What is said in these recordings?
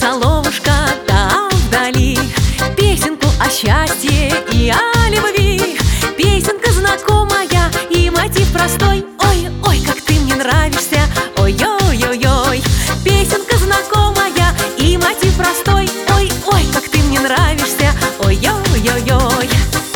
соловушка там вдали песенку о счастье и о любви. Песенка знакомая и мотив простой. Ой, ой, как ты мне нравишься, ой-ой-ой-ой. Песенка знакомая и мотив простой. Ой, ой, как ты мне нравишься, ой-ой-ой-ой.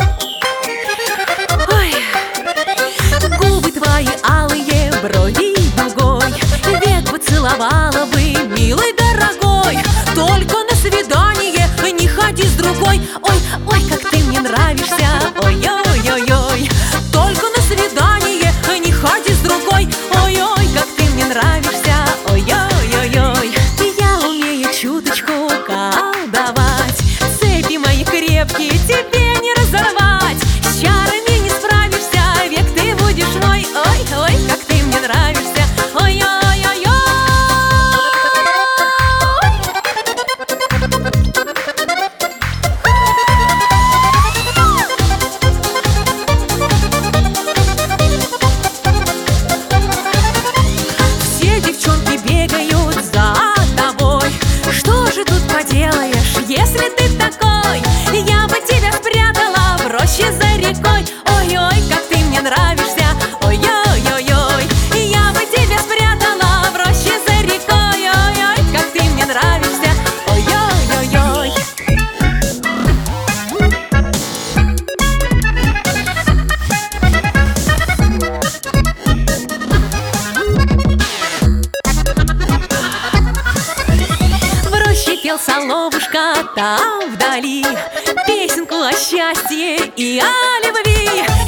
Ой, губы твои алые, брови дугой, век поцеловала бы, милый дорогой. Только на свидание не ходи с другой. Ой, ой, как ты мне нравишься, ой-ой-ой-ой. Только на свидание не ходи с другой. Ой, ой, как ты мне нравишься, ой-ой-ой-ой. Я умею чуточку колдовать, цепи мои крепкие тебе не разорвать. С чарами не справишься, век ты будешь мой. Ой, ой, как ты мне нравишься, ой-ой-ой-ой. Все девчонки бегают за тобой. Что же тут поделаешь, если ты такой? Я бы тебя спрятала в роще за рекой. Ой-ой, как ты мне нравишься, ой-ой-ой-ой. Я бы тебя спрятала в роще за рекой. Ой-ой, как ты мне нравишься, ой-ой-ой-ой. В роще пел соловушка там вдали песенку о счастье и о любви.